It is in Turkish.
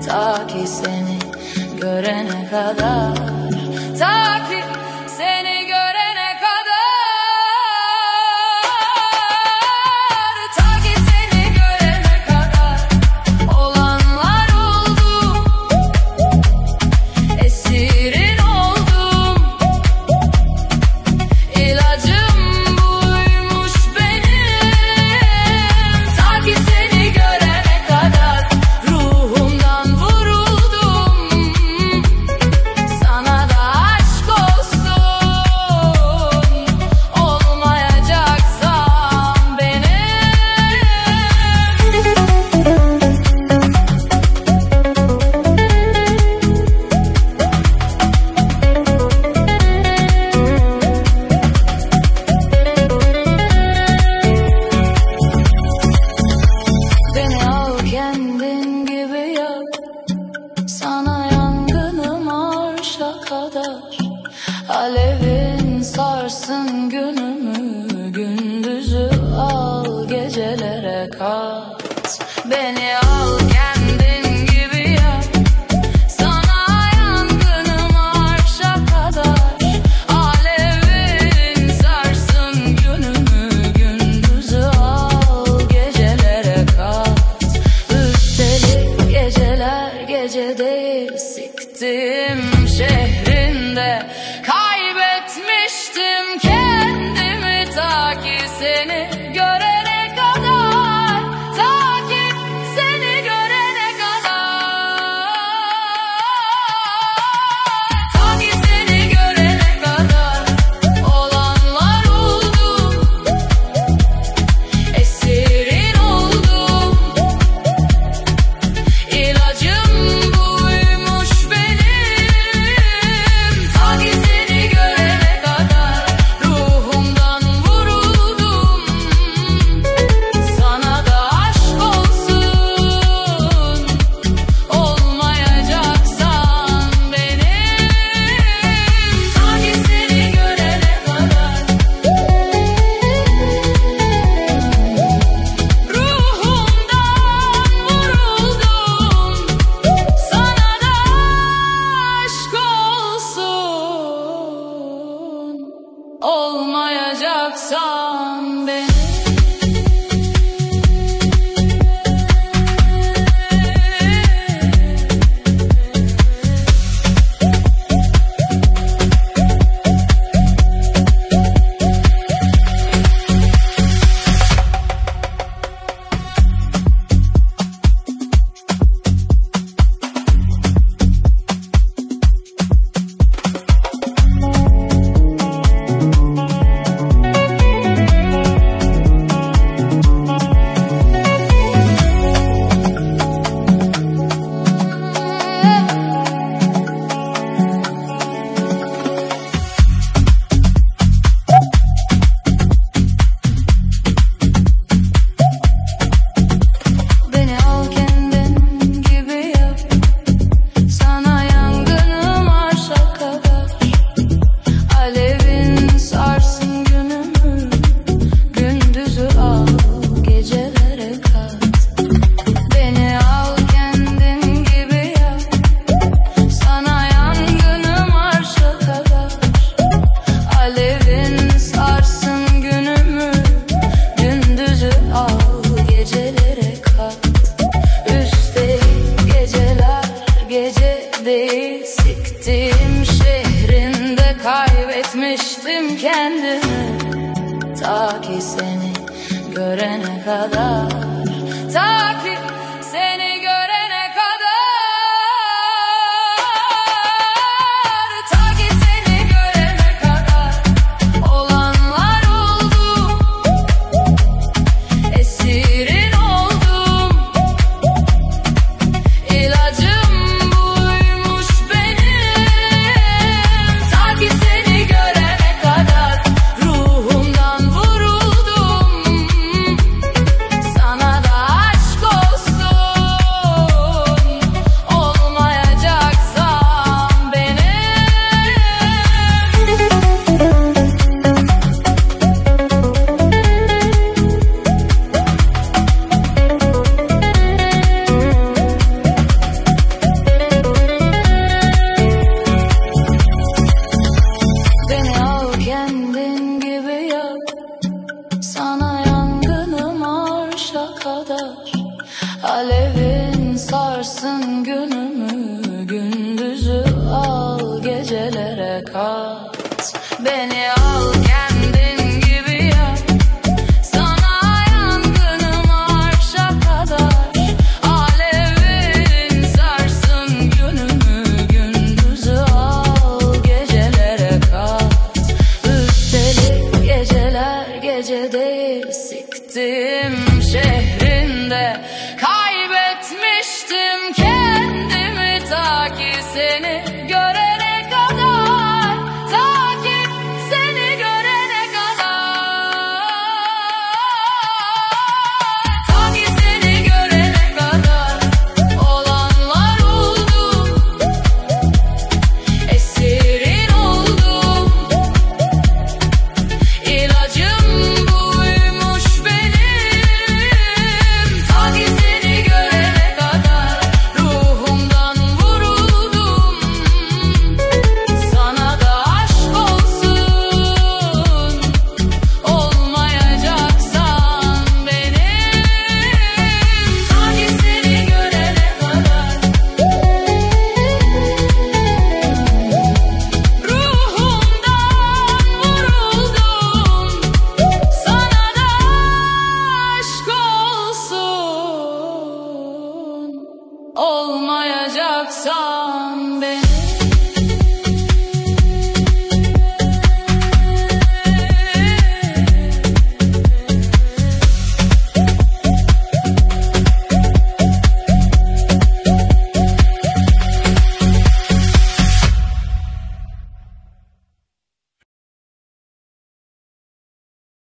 Ta ki seni görene kadar, ta ki seni görene kadar, ta ki seni görene kadar olanlar oldu, esirin oldum, ilacım buymuş benim. Ta ki seni görene kadar ruhumdan vuruldum, sana da aşk olsun, olmayacaksan benim. Beni al kendin gibi yap, sana yangınım arşa kadar. Alevin sarsın günümü, gündüzü al gecelere kat. Beni al kendin gibi yap, sana yangınım arşa kadar. Alevin sarsın günümü, gündüzü al gecelere kat. Üstelik geceler gece değil, siktim şehrinde kaybetmiştim kendimi. Ta ki seni görene kadar, ta ki seni görene kadar, ta ki seni görene kadar olanlar oldu, esirin oldum, ilacım buymuş benim. Ta ki seni görene kadar ruhumdan vuruldum, sana da aşk olsun, olmayacaksan benim. Ta ki seni görene kadar ruhumdan vuruldum, sana da aşk olsun, olmayacaksan benim. Beni al kendin gibi yap, sana yangınım arşa kadar. Alevin sarsın günümü, gündüzü al gecelere kat. Beni al kendin gibi yap, sana yangınım arşa kadar. Alevin sarsın günümü, gündüzü al gecelere kat. Üstelik geceler gece değil, siktim şehrinde kaybetmiştim kendimi. Ta ki seni görene kadar, ta ki seni görene kadar, ta ki seni görene kadar olanlar oldu, esirin oldum, ilacım buymuş benim. Ta ki seni görene kadar ruhumdan vuruldum, sana da aşk sarsın günümü, gündüzü al, gecelere kat. Beni al kendin gibi yap, sana yangınım arşa kadar. Alevin sarsın günümü, gündüzü al, gecelere kat. Üstelik geceler gece değil, siktim şehrinde. Kaybetmiştim kendimi ta ki seni görene kadar, ta ki seni görene kadar, ta ki seni görene kadar. Olanlar oldu, esirin oldum. İlacım buymuş benim, ta ki seni görene kadar. Ruhumdan vuruldum, sana da aşk olsun. Olmayacaksan benim, ta ki seni görene kadar. Ruhumdan vuruldum, sana da aşk olsun. Olmayacaksan benim.